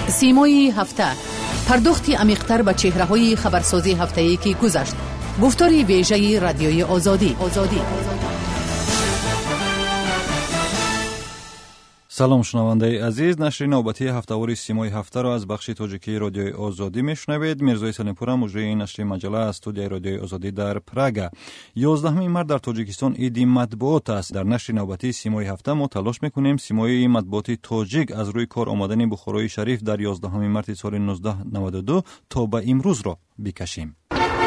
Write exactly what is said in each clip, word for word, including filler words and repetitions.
سیمای هفته، پرداختی عمیق‌تر به چهره‌های خبرسازی هفته‌ای که گذشت. گفتاری ویژه رادیوی آزادی. آزادی. سلام شنونده عزیز، نشر نوبتی هفته‌وار سیمای هفته را از بخش تاجیکی رادیوی آزادی میشنوید. میرزای سلمپور مجری این نشر مجله از استودیوی رادیوی آزادی در پراگ. یازدهم مارس در تاجیکستان عید مطبوعات است. در نشر نوبتی سیمای هفته ما تلاش میکنیم سیمای مطبوعاتی تاجیک از روی کار آمدن بخارای شریف در یازدهم مارس سال نوزده نود و دو تا به امروز را بکشیم.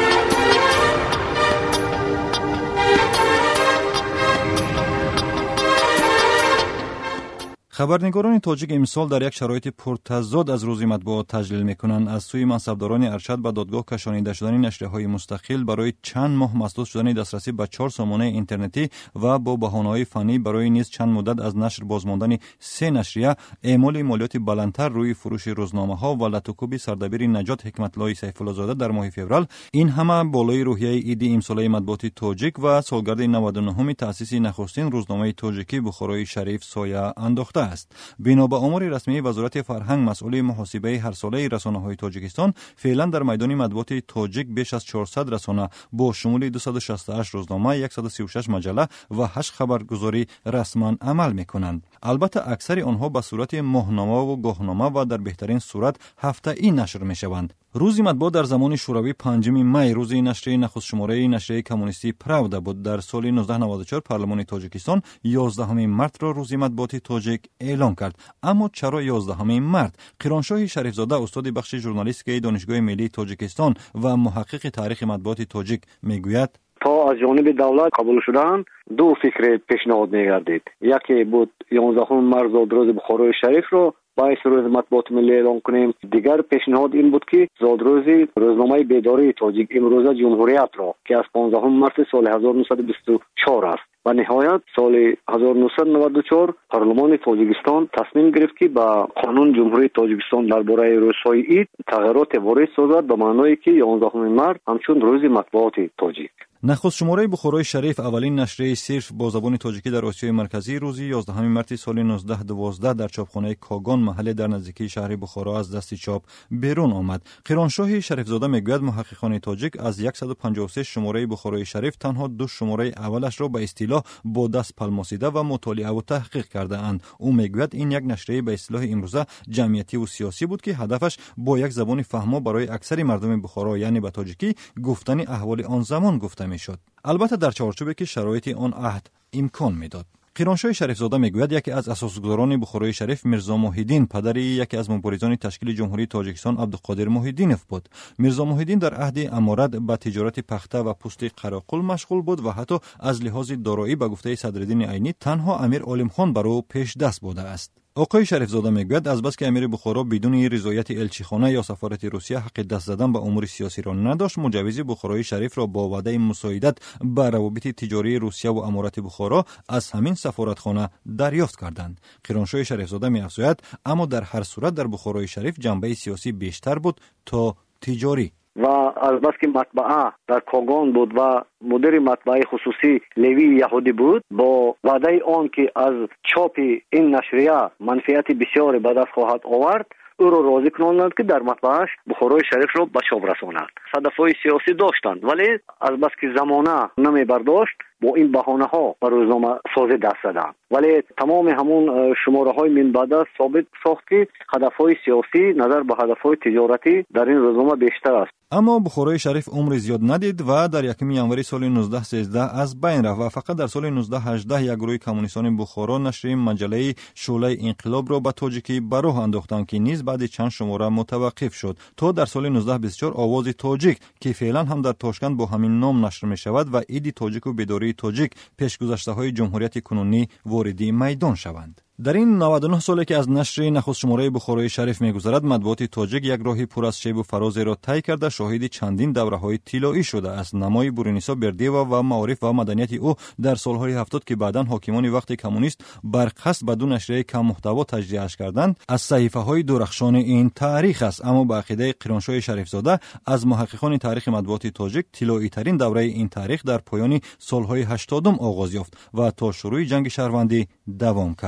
خبرنگاران تاجیک امسال در یک شرایط پرتضاد از روز مطبوعات تجلیل میکنند. از سوی منصبداران ارشد به دادگاه کشانیده شدن نشریه‌های مستقل برای چند ماه مسدود شدن دسترسی به چهار سامانه اینترنتی و با بهانه‌های فنی برای نیز چند مدت از نشر بازماندن سه نشریه، اعمال مالیات بلندتر روی فروش روزنامه‌ها و لطوکوب سردبیر نجات حکمت الله سیف‌الله زاده در ماه فوریه، این همه بالای روحیه عید امساله مطبوعات تاجیک و سالگرد نود و نهم تأسیس نخستین روزنامه تاجیکی بخارای شریف سایه انداخته است. بنا به آمار رسمی وزارت فرهنگ مسئول محاسبه هر ساله رسانه‌های تاجیکستان، فعلا در میدان مطبوعات تاجیک بیش از چهارصد رسانه با شمول دویست و شصت و هشت روزنامه، صد و سی و شش مجله و هشت خبرگزاری رسما عمل می‌کنند. البته اکثر آنها به صورت ماهنامه و گاهنامه و در بهترین صورت هفته‌ای نشر می‌شوند. روز مطبوعات در زمان شوروی پنجم می روز نشریه نخست شماره نشریه کمونیستی پراودا بود. در سال نوزده نود و چهار پارلمان تاجیکستان یازدهم مارس را روز مطبوعات تاجیک اعلام کرد. اما چرا یازدهم مارس؟ قیرانشاه شریف زاده، استاد بخش ژورنالیستیک دانشگاه ملی تاجیکستان و محقق تاریخ مطبوعات تاجیک میگوید تا از جانب دولت قبول شدن دو فکر پیشنهاد می‌گردید. یکی بود یازدهم مارس روز بخارای شریف رو باعث روز مطبوعات ملی اعلام کنیم. دیگر پیشنهاد این بود که زادروزی روزنامه بیداری تاجیک امروزه جمهوریت را که از پانزدهم مارس سال هزار و نهصد و بیست و چهار است و نهایت سال هزار و نهصد و نود و چهار پارلمان تاجیکستان تصمیم گرفت که با قانون جمهوری تاجیکستان درباره روزهای عید تغییرات وارد سازد به معنای که یازدهم مارس همچون روز مطبوعات تاجیک. نخست شماره بخارای شریف اولین نشریه صرف با زبان تاجیکی در آسیای مرکزی روز یازدهم مارس سال نوزده دوازده در چاپخانه کاگان محل در نزدیکی شهر بخارا از دست چاپ بیرون آمد. قیرانشاه شریف زاده میگوید محققان تاجیک از صد و پنجاه و سه شماره بخارای شریف تنها دو شماره اولش را به اصطلاح با دست پلماسیده و مطالعه و تحقیق کرده اند. او میگوید این یک نشریه به اصطلاح امروزه جمعیتی و سیاسی بود که هدفش با یک زبان فهمو برای اکثر مردم بخارا یعنی به تاجیکی گفتن احوال آن زمان گفته میشد. البته در چارچوبی که شرایط آن عهد امکان میداد. قیرانشاه شریف زاده میگوید یکی از اساسگزاران بخارای شریف میرزا محیدین پدر یکی از مبارزان تشکیل جمهوری تاجیکستان عبدالقادر محیدینوف بود. میرزا محیدین در عهد امارت به تجارت پخته و پوست قراقل مشغول بود و حتی از لحاظ دارایی به گفته صدرالدین عینی تنها امیر عالم خان بر او پیش دست بوده است. آقای شریف زاده میگوید از بس که امیر بخارا بدون رضایت الچیخانه یا سفارت روسیه حق دست زدن به امور سیاسی را نداشت، مجوز بخارای شریف را با وعده مساعدت به روابط تجاری روسیه و امارات بخارا از همین سفارتخانه دریافت کردند. قیرانشاه شریف زاده می‌افزاید اما در هر صورت در بخارای شریف جنبه سیاسی بیشتر بود تا تجاری. و از بس که مطبعه در کاگان بود و مدیر مطبعه خصوصی لوی یهودی بود، با وعده آن که از چاپ این نشریه منفعت بسیار به دست خواهد آورد او را راضی کناندند که در مطبعش بخارای شریف را به چاپ رساند. هدفهای سیاسی داشتند ولی از بس که زمانه نمی برداشت با این بهانه ها به روزنامه سازی دست زدند. ولی تمام همون شماره های من بعد ثابت ساخت که هدفهای سیاسی نظر به هدفهای تجارتی در این روزنامه بیشتر است. اما بخارای شریف عمر زیاد ندید و در یکم ژانویه سال نوزده سیزده از بین رفت و فقط در سال نوزده هجده یک گروه کمونیستان بخارا نشریه مجله شعله انقلاب را به تاجیکی به راه انداختند که نیز بعد چند شماره متوقف شد تا در سال نوزده بیست و چهار آواز تاجیک که فعلا هم در تاشکند با همین نام نشر می شود و عید تاجیک و بیداری تاجیک پیشگذشته های جمهوریت کنونی واردی میدان شوند. در این نود و نه سالی که از نشر نخست شماره بخارای شریف می‌گذرد، مطبوعات تاجیک یک راهی پر از شیب و فراز را طی کرده شاهد چندین دوره‌های طلایی شده است. نمای بورینیسا بردیوا و معارف و مدنیت او در سالهای هفتاد که بعداً حاکمان وقت کمونیست برقصد به دو نشریه کم محتوا تجزیه‌اش کردند، از صحیفه‌های درخشان این تاریخ است. اما به عقیده قیرانشاه شریف زاده از محققان تاریخ مطبوعات تاجیک طلایی‌ترین دوره این تاریخ در پایان سالهای هشتادم آغاز یافت و تا شروع جنگ شهروندی دوام کرد.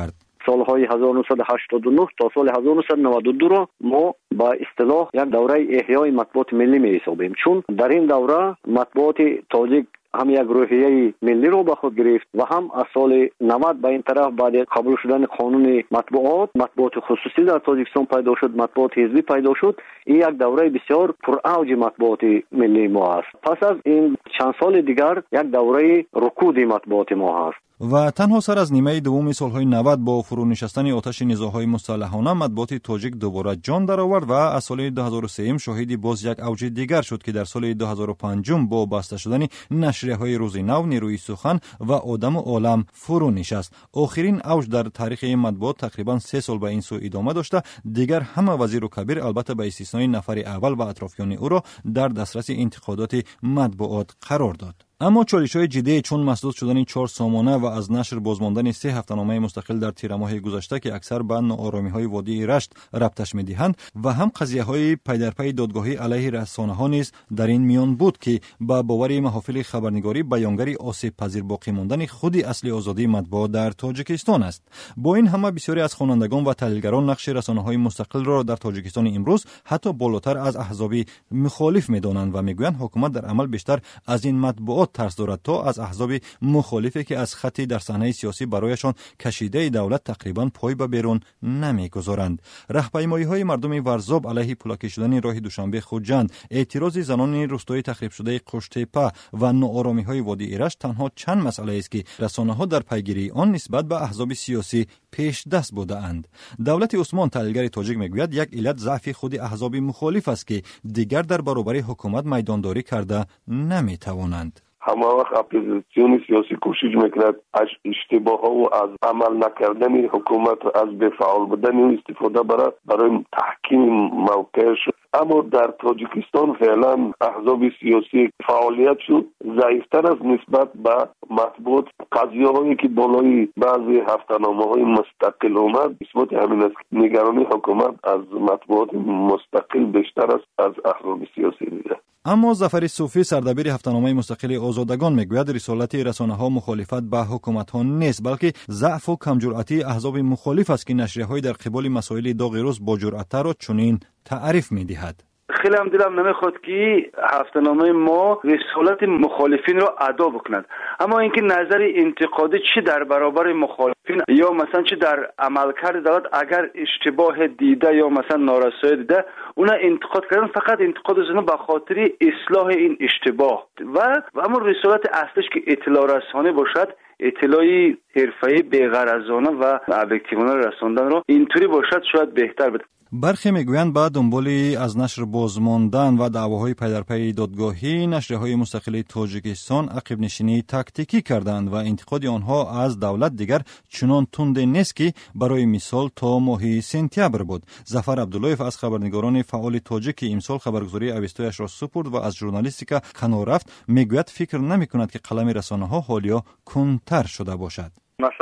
سالهای هزار و نهصد و هشتاد و نه تا سال هزار و نهصد و نود و دو را ما با اصطلاح یک دوره احیای مطبوعات ملی می حسابیم، چون در این دوره مطبوعات تاجیک هم یک روحیه ملی رو به خود گرفت و هم از سال نود به این طرف بعد قبول شدن قانون مطبوعات مطبوعات خصوصی در تاجیکستان پیدا شد، مطبوعات حزبی پیدا شد. این یک دوره بسیار پر اوج مطبوعات ملی ما است. پس از این چند سال دیگر یک دوره رکود مطبوعات ما است و تنها سر از نیمه دوم سالهای نود با فرو نشستن آتش نزاع‌های مسلحانه مطبوعات تاجیک دوباره جان درآورد و از سال دو هزار و سه شاهد باز یک اوج دیگر شد که در سال دو هزار و پنج با بسته شدن نشریه‌های روز نو، نیروی سخن و آدم و عالم فرو نشست. آخرین اوج در تاریخ این مطبوعات تقریبا سه سال به این سو ادامه داشته. دیگر همه وزیر و کبیر البته به استثنای نفر اول و اطرافیان او را در دسترس انتقادات مطبوعات قرار داد. اما چالش‌های جدی چون مسدود شدن چهار سامانه و از نشر بازماندن سه هفته‌نامه مستقل در تیر ماه گذشته که اکثر به ناآرامی‌های وادی رشت ربطش می‌دهند و هم قضیه‌های پی در پی دادگاهی علیه رسانه‌ها نیز در این میان بود که با باور محافل خبرنگاری بیانگری آسیب پذیر باقی ماندن خود اصلی آزادی مطبوعات در تاجیکستان است. با این همه بسیاری از خوانندگان و تحلیلگران نقش رسانه‌های مستقل را در تاجیکستان امروز حتی بالاتر از احزاب مخالف می‌دانند و می‌گویند حکومت در عمل بیشتر از این مطبوعات ترس دارد تا از احزاب مخالفی که از خطی در صحنه سیاسی برایشان کشیده دولت تقریبا پای به بیرون نمیگذارند. راهپیمایی‌های مردم ورزاب علیه پلاکی شدن راه دوشنبه خوجند، اعتراض زنان روستایی تخریب شده قشت‌تپه و ناآرامی‌های وادی ایرج تنها چند مسئله است که رسانه‌ها در پیگیری آن نسبت به احزاب سیاسی پیش دست بودند. دولت عثمان تحلیلگر تاجیک میگوید یک علت ضعف خود احزاب مخالف است که دیگر در برابر حکومت میدانداری کرده نمیتوانند. همه وقت اپوزیسیون سیاسی کوشش میکند از اشتباه ها و از عمل نکردن حکومت از بفعال بودن استفاده برای برای تحکیم موقعش. اما در تاجیکستان فعلا احزاب سیاسی فعالیت شد ضعیفتر از نسبت به مطبوعات. قضیه هایی که بالای بعضی هفته‌نامه های مستقل اومد اثبات همین است. نگرانی حکومت از مطبوعات مستقل بیشتر است از احزاب سیاسی دیگر. اما ظفر صوفی سردبیر هفته‌نامه مستقل آزادگان میگوید رسالت رسانه‌ها مخالفت به حکومت‌ها نیست بلکه ضعف و کمجرأتی احزاب مخالف است که نشریه‌های در قبال مسائل داغ روز با جرأت را چنین تعریف می‌دهد. خیلی هم دلم نمیخواد که هفته‌نامه ما رسالت مخالفین را ادا بکند، اما اینکه نظر انتقادی چی در برابر مخالفین یا مثلا چی در عملکرد دولت اگر اشتباه دیده یا مثلا نارسایی دیده اونا انتقاد کردن، فقط انتقاد زدن به خاطر اصلاح این اشتباه و اما رسالت اصلیش که اطلاع رسانی باشد، اطلاعی حرفه‌ای بی‌غرضانه و ابجکتیوانه رساندن را اینطوری باشد شاید بهتر بود. برخی میگویند بعد دنبالی از نشر بازماندن و دعواهای پی در پی دادگاهی نشریه‌های مستقل تاجیکستان عقب نشینی تاکتیکی کردند و انتقاد آنها از دولت دیگر چنان تند نیست که برای مثال تا ماه سپتامبر بود. ظفر عبداللهیف از خبرنگاران فعال تاجیک امسال خبرگزاری اوستایش را سپرد و از ژورنالیستیک کنار رفت. میگوید فکر نمی‌کند که قلم رسانه‌ها حالیا کندتر شده باشد.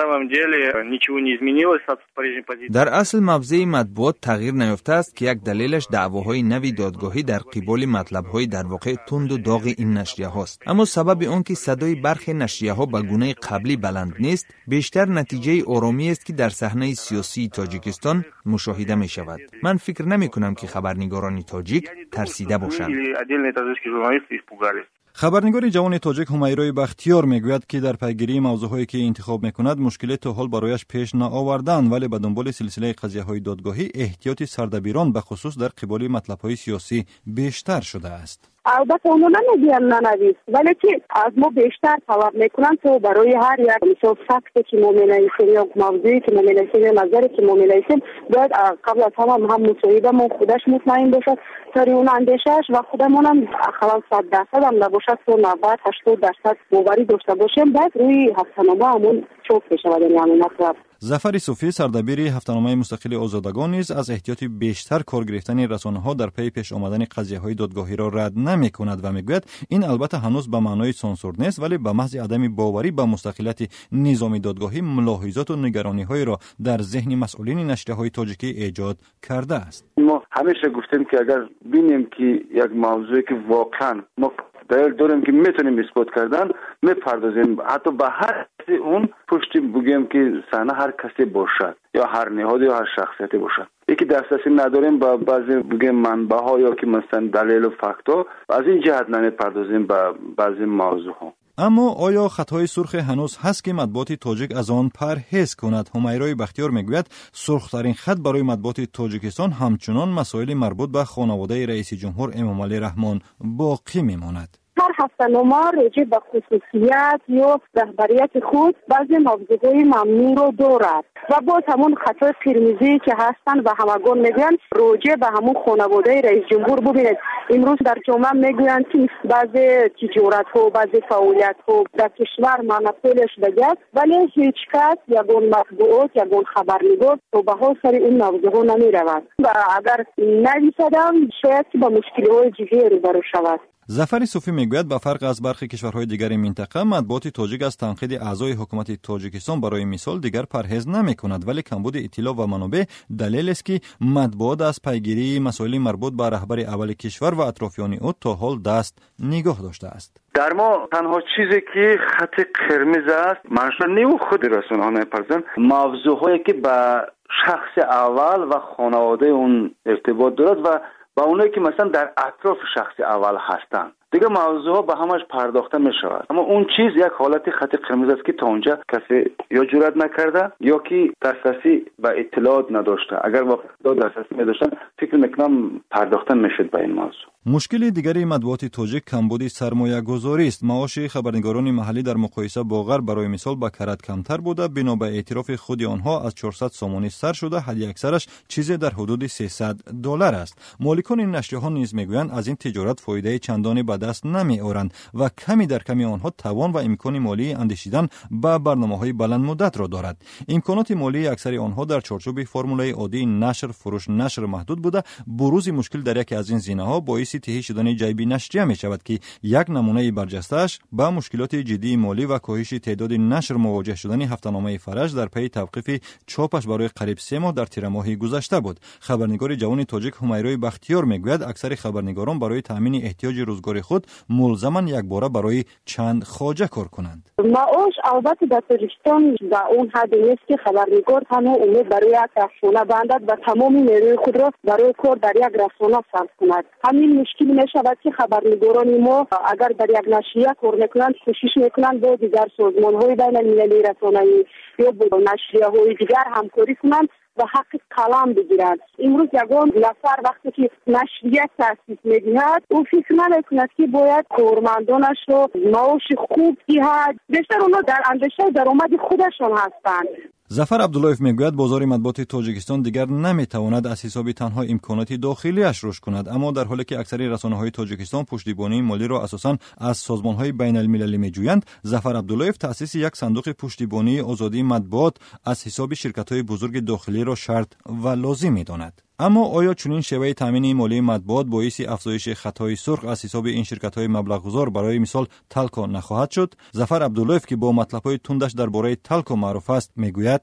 در اصل موضع مطبوعات تغییر نیافته است که یک دلیلش دعواهای نوی دادگاهی در قبال مطلب‌های در واقع تند و داغ این نشریه هاست. اما سبب آن که صدای برخی نشریه ها به گونه قبلی بلند نیست بیشتر نتیجه آرامی است که در صحنه سیاسی تاجیکستان مشاهده می شود. من فکر نمی کنم که خبرنگاران تاجیک ترسیده باشند. خبرنگار جوان تاجیک همیرای بختیار میگوید که در پیگیری موضوعهایی که انتخاب میکند مشکلی تا حال برایش پیش نآوردند، ولی به دنبال سلسله قضیه‌های دادگاهی احتیاط سردبیران به خصوص در قبال مطلب‌های سیاسی بیشتر شده است. البته اونا نمیگن ننویس، ولی که از ما بیشتر طلب میکنن تو برای هر یک مثال فکت که ما مینویسیم یا موضوعی که ما مینویسیم یا نظری که ما مینویسیم باید قبل از همه هم مصاحبه ما خودش مطمئن باشد تا اون اندیشش و خودمون هم خلاص صد درصد هم نباشد تو نود هشتاد درصد باوری داشته باشیم بعد روی هفته‌نامه همون چوب بشود. یعنی مطلب ظفر صوفی سردبیر هفته‌نامه مستقل آزادگان نیز از احتیاط بیشتر کار گرفتن رسانه‌ها در پی پیش آمدن قضیه‌های دادگاهی را رد نمی‌کند و میگوید این البته هنوز به معنای سانسور نیست، ولی به محض عدم باوری به مستقلیت نظام دادگاهی ملاحظات و نگرانی‌های را در ذهن مسئولین نشریه‌های تاجیکی ایجاد کرده است. ما همیشه گفتیم که اگر ببینیم که یک موضوعی که واقعا ما دلیل داریم که میتونیم اثبات کردن میپردازیم، حتی به هر کسی اون پشتی بگیم که صحنه هر کسی باشد یا هر نهاد یا هر شخصیتی باشد. یکی دسترسی نداریم با بعضی بگیم منبع ها یا که مثلا دلیل و فکت ها، از این جهت نمیپردازیم به بعضی موضوع ها. اما آیا خطای سرخ هنوز هست که مطبوعات تاجیک از آن پرهیز کند؟ همیرای بختیار میگوید سرخترین خط برای مطبوعات تاجیکستان همچنان مسائل مربوط به خانواده رئیس جمهور امام علی رحمان باقی میماند. هر هفته‌نامه راجع به خصوصیت یا رهبریت خود بعضی موضوعات ممنوع رو دارد و با همون خطای قرمزی که هستن و همگان میگن راجع به همون خانواده رئیس جمهور. ببینید امروز در جامعه میگویند که بعضی تجارت ها بعضی فعالیت ها در کشور منافعش بگه، ولی هیچ کس یگون مطبوعات یگون خبرنگار تو به ها سر این موضوع نمی رود و اگر نویسدم شاید با مشکل های جدی روبرو شود. ظفر صوفی میگوید به فرق از برخی کشورهای دیگر منطقه مطبوعات تاجیک از تنقید اعضای حکومت تاجیکستان برای مثال دیگر پرهیز نمی کند، ولی کمبود اطلاع و منابع دلیل است که مطبوعات از پیگیری مسائل مربوط به رهبر اول کشور و اطرافیان او تا حال دست نگاه داشته است. در ما تنها چیزی که خط قرمز است منشور نیو خود رسانه‌ها می‌پردازند موضوعی که به شخص اول و خانواده اون ارتباط دارد و با اونایی که مثلا در اطراف شخص اول هستند. دیگه موضوع ها به همش پرداخته می شود، اما اون چیز یک حالت خط قرمز است که تا اونجا کسی یا جرئت نکرده یا که دسترسی به اطلاعات نداشته. اگر واقعا دسترسی می داشتن فکر میکنم پرداخته میشد به این موضوع. مشکل دیگری مطبوعات تاجیک کمبود سرمایه گذاری است. معاش خبرنگاران محلی در مقایسه با غرب برای مثال به کرد کمتر بوده، بنا به اعتراف خود آنها از چهارصد سامانی سر شده، حد اکثرش چیزی در حدود سیصد دلار است. مالکان این نشریه‌ها نیز میگویند از این تجارت فایده چندانی به دست نمی آورند و کمی در کمی آنها توان و امکان مالی اندیشیدن به برنامه‌های بلند مدت را دارد. امکانات مالی اکثر آنها در چارچوب فرمولای عادی نشر فروش نشر محدود بوده. بروز مشکل در یکی از این زینه‌ها باعث تهیه شدن جیبی نشریه می شود که یک نمونه برجسته‌اش با مشکلات جدی مالی و کاهش تعداد نشر مواجه شدن هفته‌نامه فرج در پی توقیف چاپش برای قریب سه ماه در تیر ماه گذشته بود. خبرنگار جوان تاجیک همیرای بختیار میگوید اکثر خبرنگاران برای تامین احتیاج روزگاری خود ملزمن یک باره برای چند خواجه کار کنند. معاش البته در تاجیکستان در اون حد نیست که خبرنگار تنها امید برای یک رسانه بندد و تمام نیروی خود را برای کار در یک رسانه صرف کند. همین مشکل می شود که خبرنگاران ما اگر در یک نشریه کار میکنند کوشش میکنند با دیگر سازمان‌های بین المللی رسانه‌ای یا با نشریه‌های دیگر همکاری کنند و حق کلام بگیرد. امروز یگان نفر وقتی که نشریه تأسیس می‌دهد او فکر نمی‌کند که باید کارمندانش را معاش خوب دهد. بیشتر اونا در اندیشه درآمد خودشان هستند. ظفر عبداللهیف میگوید بازار مطبوعات تاجیکستان دیگر نمیتواند از حساب تنها امکانات داخلیش رشد کند، اما در حالی که اکثر رسانه‌های تاجیکستان پشتیبانی مالی را اساساً از سازمان‌های بین المللی میجویند، ظفر عبداللهیف تأسیس یک صندوق پشتیبانی آزادی مطبوعات از حساب شرکت‌های بزرگ داخلی را شرط و لازم می‌داند. اما آیا چنین شیوه تامین مالی مطبوعات باعث افزایش خطای سرخ از حساب این شرکت‌های مبلغ گذار برای مثال تلکو نخواهد شد؟ ظفر عبداللهیف که با مطلب‌های تندش درباره تلکو معروف است میگوید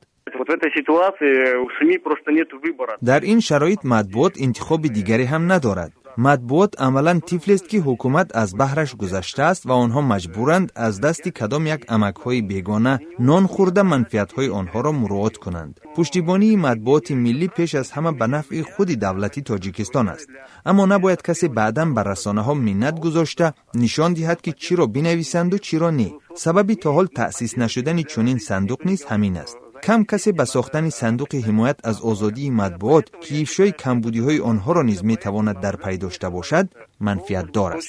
در این شرایط مطبوعات انتخاب دیگری هم ندارد. مطبوعات عملاً طفل است که حکومت از بحرش گذشته است و آنها مجبورند از دست کدام یک امک‌های بیگانه نان خورده منفعت‌های آنها را مراعات کنند. پشتیبانی مطبوعات ملی پیش از همه به نفع خود دولتی تاجیکستان است، اما نباید کسی بعداً بر رسانه‌ها منت گذاشته نشان دهد که چی را بنویسند و چی را نه. سببی تا حال تأسیس نشدن چنین صندوق نیز همین است. کم کسی به ساختن صندوق حمایت از آزادی مطبوعات که افشای کمبودی‌های آنها را نیز می‌تواند در پی داشته باشد منفعت دار است.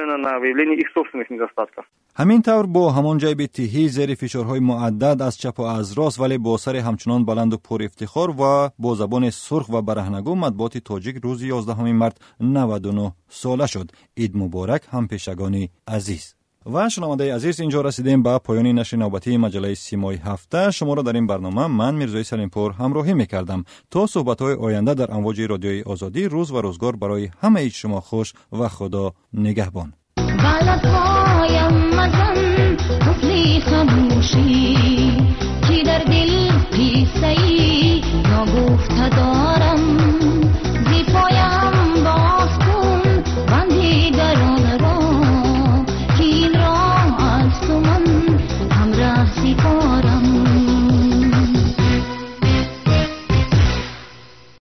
همین طور با همان جیب تهی زیر فشارهای معدد از چپ و از راست ولی با سر همچنان بلند و پر افتخار و با زبان سرخ و برهنگو مطبوعات تاجیک روز یازدهم مارس نود و نه ساله شد. عید مبارک هم پیشگان عزیز. و شنونده عزیز، اینجا رسیدیم به پایان نشر نوبتی مجله سیمای هفته. شما را در این برنامه من میرزای سلیمپور همراهی میکردم. تا صحبت‌های آینده در امواج رادیوی آزادی، روز و روزگار برای همه شما خوش و خدا نگهبان. غلط‌هایم مزن طفلی خموشی که در دل قیصه‌ای نگفته دارم.